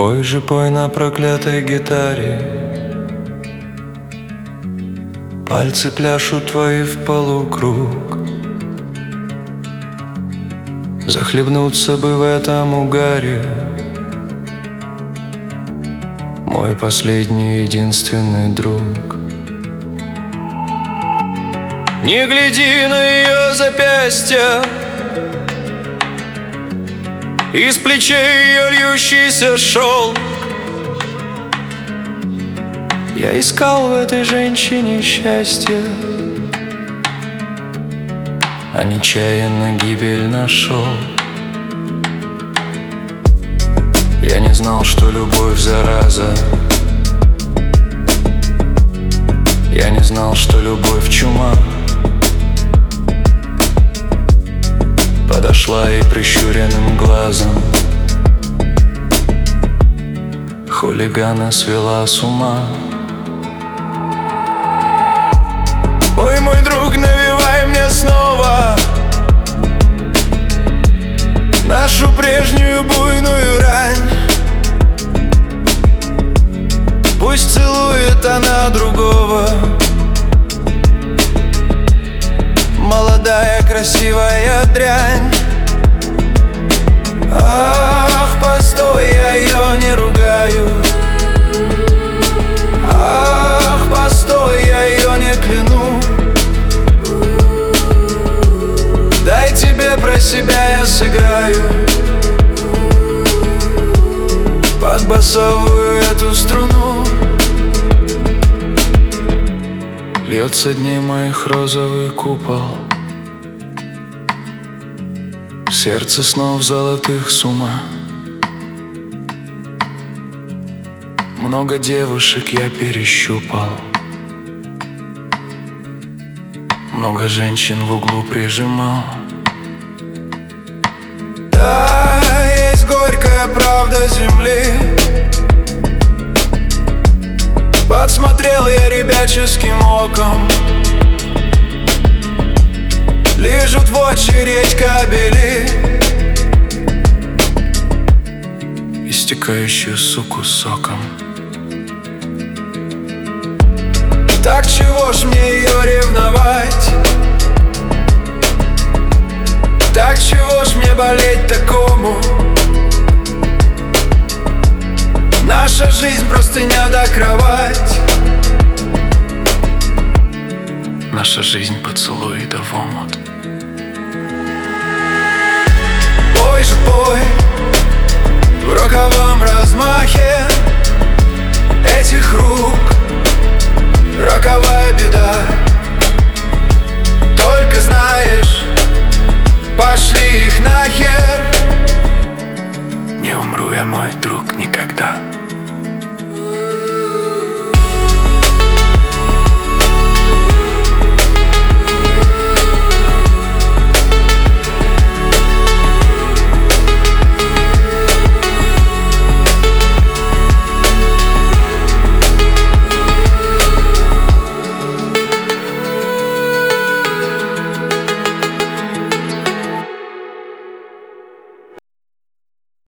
Пой же, пой на проклятой гитаре, пальцы пляшут твои в полукруг. Захлебнуться бы в этом угаре, мой последний единственный друг. Не гляди на ее запястья, из плечей ее льющийся шелк. Я искал в этой женщине счастье, а нечаянно гибель нашел. Я не знал, что любовь зараза, я не знал, что любовь чума. Подошла и прищуренным глазом хулигана свела с ума. Ой, мой друг, навевай мне снова нашу прежнюю буйную рань. Пусть целует она другого, молодая красивая дрянь. Ах, постой, я ее не ругаю. Ах, постой, я ее не кляну. Дай тебе про себя я сыграю под басовую эту струну. Льется дней моих розовый купол, сердце снов золотых с ума. Много девушек я перещупал, много женщин в углу прижимал. Да, есть горькая правда земли, подсмотрел я ребяческим оком. Лижут в очередь кабели, истекающую суку соком. Так чего ж мне ее ревновать? Так чего ж мне болеть такому? Наша жизнь простыня да кровать, наша жизнь поцелуй да в омут. Пой же, пой в роковом размахе этих рук, роковая беда.